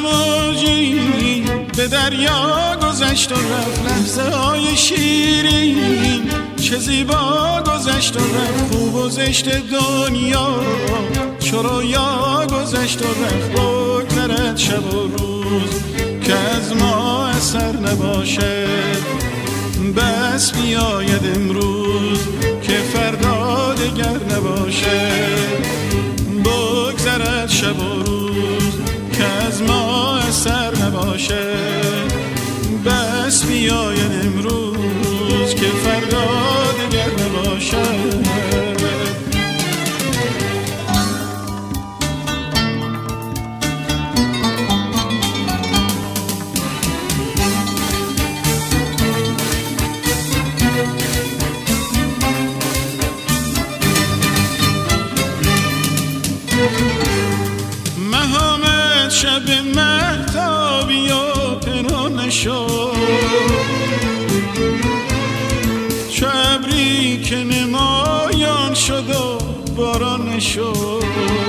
موجی به دریا گذشت و رفت، لحظه های شیرین چه زیبا گذشت و رفت. خوب و زشت دنیا چو رویا گذشت و رفت. بگذرد شب و روز که از ما اثر نباشه، بس بیاید امروز که فردا دگر نباشه. بگذرد شب و روز که از ما اثر نباشه، بس بیاید امروز که فردا دگر نباشه. مهامت شب مهتابی و پنهان شد، چو ابری که نمایان شد و باران شد.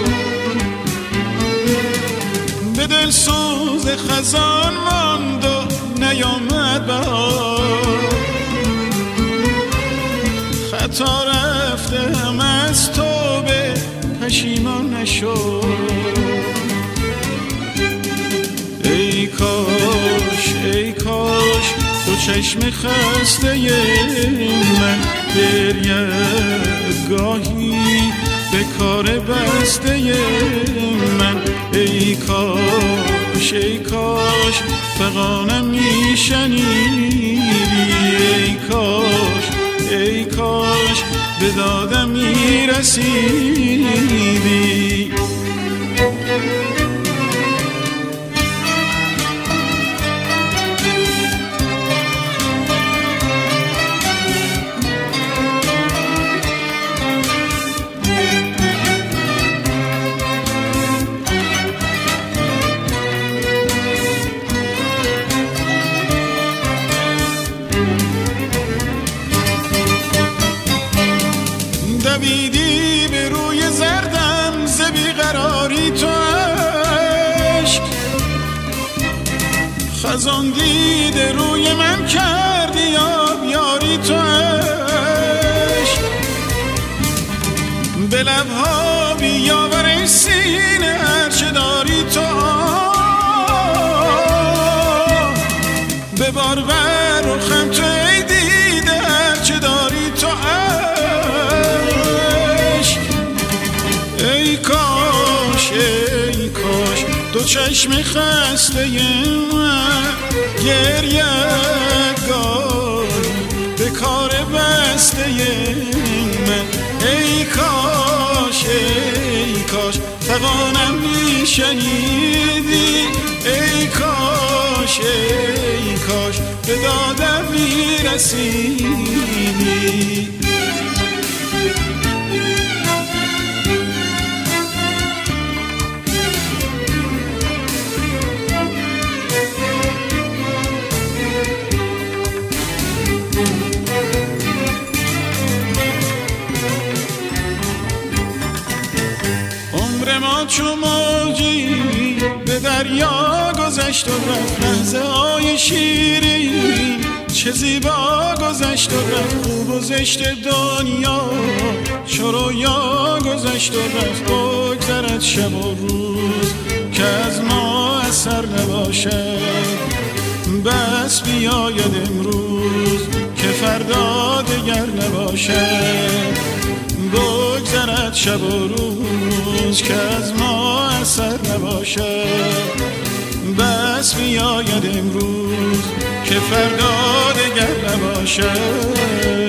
به دل سوز خزان ماند و نیامد بهار، خطا رفته هم از توبه پشیمان نشد. ای کاش ای کاش تو چشم خسته من گریه گاهی به کار بسته من. ای کاش ای کاش فغانم میشنیدی، ای کاش ای کاش به دادم میرسیدی. دویدی به روی زردم ز بیقراری تو عشق، خزان دیده روی من کردی آبیاری تو عشق. به لبها بیاور سینه هرچه داری تو، به بار بر رخم تو ای دیده هرچه داری تو. ای کاش ای کاش دو چشم خسته من گریه گاهی به کار بسته من. ای کاش فغانم میشنیدی، ای کاش به دادم میرسیدی. ما چو موجی به دریا گذشت و رفت، لحظه های شیرین چه زیبا گذشت و رفت. خوب و زشت دنیا چو رویا گذشت و رفت. بگذرد شب و روز که از ما اثر نباشه، بس بیاید امروز که فردا دگر نباشه. بگذرد شب و روز که از ما اثر نباشه، بس بیاید امروز که فردا دگر نباشه.